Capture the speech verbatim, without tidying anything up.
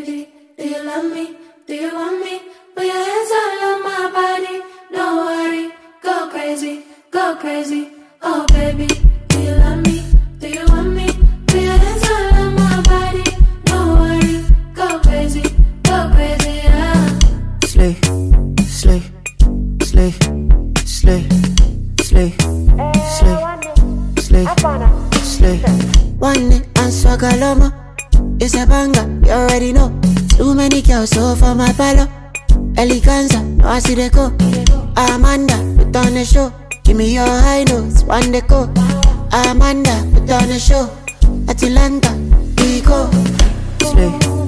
baby, do you love me? Do you want me? Put your hands all on my body. Don't worry, go crazy, go crazy. Oh baby, do you love me? Do you want me? Put your hands all on my body. Don't worry, go crazy, go crazy. Yeah. Slay, slay, slay, slay, slay, slay, slay, slay. One day and swagalomo. It's a banger, you already know. Too many girls so for my palo. Eleganza, no I see they go. Amanda, put on the show. Give me your high notes, one day go. Amanda, put on the show. Atlanta, we go. Slay.